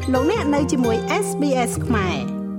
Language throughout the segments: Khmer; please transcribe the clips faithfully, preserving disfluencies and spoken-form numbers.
លោកអ្នកនៅជាមួយ เอส บี เอส ខ្មែរ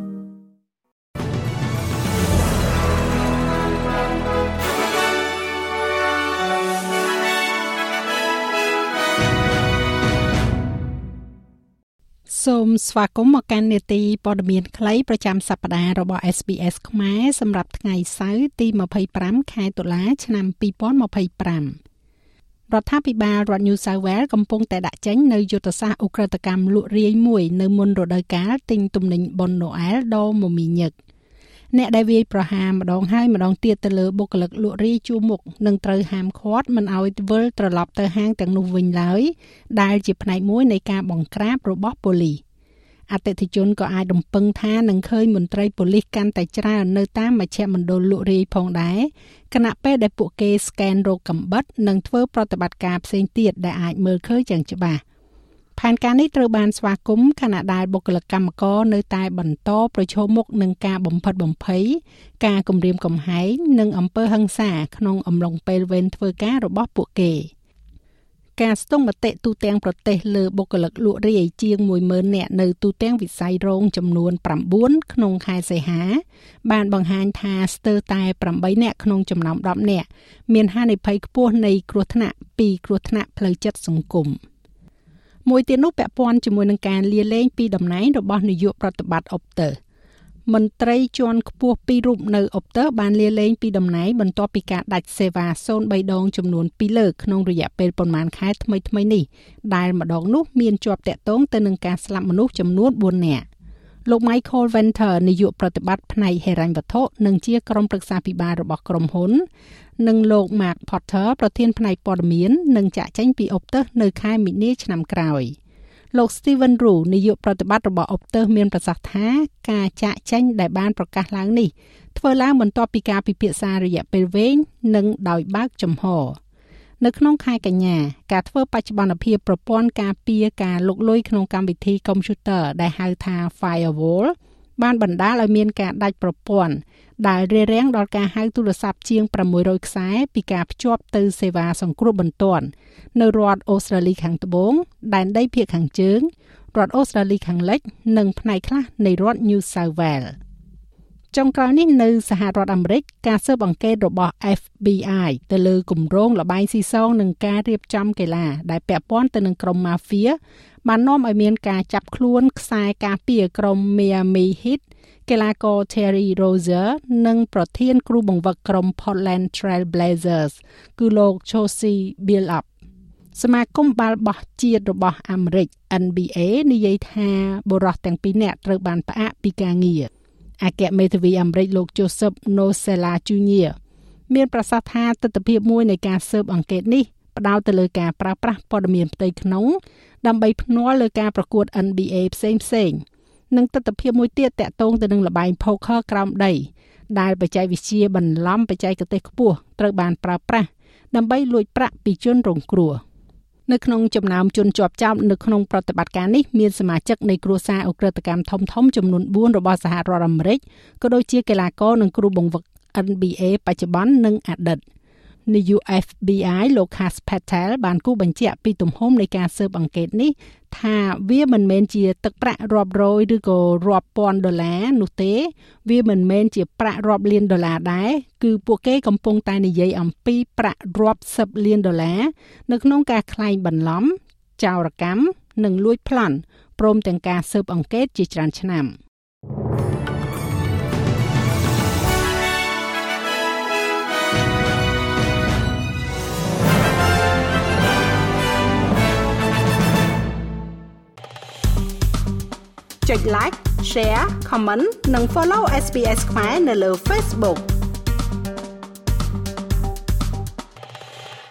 សូមស្វាគមន៍មកកាន់នេតិព័ត៌មានខ្លីប្រចាំសប្តាហ៍របស់ เอส บี เอส ខ្មែរសម្រាប់ថ្ងៃសៅរ៍ទីยี่สิบห้าខែតុលាឆ្នាំยี่สิบยี่สิบห้าរដ្ឋាភិបាលរដ្ឋ New South Wales កំពុងតែដាក់ចេញនូវយុទ្ធសាស្ត្រឧក្រិដ្ឋកម្មលក់រាយមួយនៅមុនរដូវកាលទិញទំនិញបុណ្យណូអែលដ៏មមាញឹកអ្នកដែលវាយប្រហារម្ដងហើយម្ដងទៀតទៅលើបុគ្គលិកលក់រាយជួរមុខនឹងត្រូវហាមឃាត់មិនឲ្យវិលត្រឡប់ទៅហាងទាំងនោះវិញឡើយដែលជាផ្នែកមួយនៃការបង្ក្រាបរបស់ប៉ូលីសអតិថិជនក៏អាចរំពឹងថានឹងឃើញមន្ត្រីប៉ូលីសកាន់តែច្រើននៅតាមមជ្ឈមណ្ឌលលក់រាយផងដែរខណៈពេលដែលពួកគេស្កេនរោគកំបិតនិងធ្វើប្រតិបត្តិការផ្សេងទៀតដែលអាចមើលឃើញយ៉ាងច្បាស់ផែនការនេះត្រូវបានស្វាគមន៍ខណៈដែលបុគ្គលិកកម្មករនៅតែបន្តប្រឈមមុខនឹងការបំផិតបំភ័យការគំរាមកំហែងនិងអំពើហិង្សាក្នុងអំឡុងពេលវេនធ្វើការរបស់ពួកគេការស្ទង់មតិទូទាំងប្រទេសលើបុគ្គលិកលក់រាយជាងមួយម៉ឺននាក់នៅទូទាំងវិស័យរោងចំនួនប្រាំបួនក្នុងខែសីហាបានបង្ហាញថាស្ទើរតែប្រាំបីនាក់ក្នុងចំណោមដប់នាក់មានហានិភ័យខ្ពស់នៃគ្រោះថ្នាក់ពីគ្រោះថ្នាក់ផ្លូវចិត្តសង្គមមួយទៀតនោះពាក់ព័ន្ធជាមួយនឹងការលាលែងពីតំណែងរបស់នាយកប្រតិបត្តិ Optusមន្ត្រីជាន់ខ្ពស់ពីររូបនៅ Optus បានលាលែងពីតំណែងបន្ទាប់ពីការដាច់សេវាศูนย์បីដងចំនួនពីរលើកក្នុងរយៈពេលប្រមាណខែថ្មីៗនេះដែលម្ដងនោះមានជាប់តាក់ទងទៅនឹងការស្លាប់មនុស្សចំនួនបួននាក់លោក Michael Venter នាយកប្រតិបត្តិផ្នែកហិរញ្ញវត្ថុនិងជាក្រុមប្រឹក្សាភិបាលរបស់ក្រុមហ៊ុននិងលោក Mark Potter ប្រធានផ្នែកព័ត៌មាននឹងចាក់ចេញពី Optus នៅខែមីនាឆ្នាំក្រោយលោក Steven Rue នាយកប្រតិបត្តិរបស់ Optus មានប្រសាសន៍ថាការចាក់ចេញដែលបានប្រកាសឡើងនេះធ្វើឡើងបន្ទាប់ពីការពិភាក្សារយៈពេលវែងនិងដោយបើកចំហនៅក្នុងខែកញ្ញាការធ្វើបច្ចុប្បន្នភាពប្រព័ន្ធការពារការលុកលុយក្នុងកម្មវិធីកុំព្យូទ័រដែលហៅថា Firewall បានបណ្ដាលឲ្យមានការដាច់ប្រព័ន្ធដែលរារាំងដល់ការហៅទូរស័ព្ទជាងប្រាំមួយរយខ្សែពីការភ្ជាប់ទៅសេវាសង្គ្រោះបន្ទាន់នៅរដ្ឋអូស្ត្រាលីខាងត្បូងដែនដីភាគខាងជើងរដ្ឋអូស្ត្រាលីខាងលិចនិងផ្នែកខ្លះនៃរដ្ឋ New South Wales ចុងក្រោយនេះនៅសហរដ្ឋអាមេរិកការស៊ើបអង្កេតរបស់ F B I ទៅលើគម្រោងល្បែងស៊ីសងនិងការរៀបចំកីឡាដែលពាក់ព័ន្ធទៅនឹងក្រុម Mafia បាននាំឲ្យមានការចាប់ខ្លួនខ្សែការពារក្រុម Miami Heat កីឡាករ Terry Rozier និងប្រធានគ្រូបង្វឹកក្រុម Portland Trail Blazers គឺលោក Josie Billups សមាគមបាល់បោះជាតិរបស់អាមេរិក N B A និយាយថាបុរសទាំងពីរនាក់ត្រូវបានផ្អាកពីការងារអគ្គមេធាវីអាមេរិកលោក Joseph Nosella Junior មានប្រសាសន៍ថាទស្សនវិជ្ជាមួយនៃការស៊ើបអង្កេតនេះផ្ដោតទៅលើការប្រើប្រាស់ព័ត៌មានផ្ទៃក្នុងដើម្បីភ្នាល់លើការប្រកួត N B A ផ្សេងៗនិងទស្សនវិជ្ជាមួយទៀតតាក់ទងទៅនឹងល្បែង Poker ក្រោមដីដែលបច្ចេកវិទ្យាបន្លំបច្ចេកទេសខ្ពស់ត្រូវបានប្រើប្រាស់ដើម្បីលួចប្រាក់ពីជនរងគ្រោះនៅក្នុងចំណោមជនជាប់ចោទនៅក្នុងប្រតិបត្តិការនេះមានសមាជិកនៃគ្រួសារឧក្រិដ្ឋកម្មធំៗចំនួនបួនរបស់សហរដ្ឋអាមេរិកក៏ដូចជាកីឡាករនិងគ្រូបង្វឹក N B A បច្ចុប្បន្ននិងអតីតនាយក F B I លោក Kash Patel បានគូបញ្ជាក់ពីទំហំនៃការស៊ើបអង្កេតនេះថាវាមិនមែនជាទឹកប្រាក់រាប់រយឬក៏រាប់ពាន់ដុល្លារនោះទេវាមិនមែនជាប្រាក់រាប់លានដុល្លារដែរគឺពួកគេកំពុងតែនិយាយអំពីប្រាក់រាប់សិបលានដុល្លារនៅក្នុងការក្លែងបន្លំចោរកម្មនិងលួចប្លន់ព្រមទាំងការស៊ើបអង្កេតជាច្រើនឆ្នាំចុច like share comment និង follow S B S ខ្មែរនៅលើ Facebook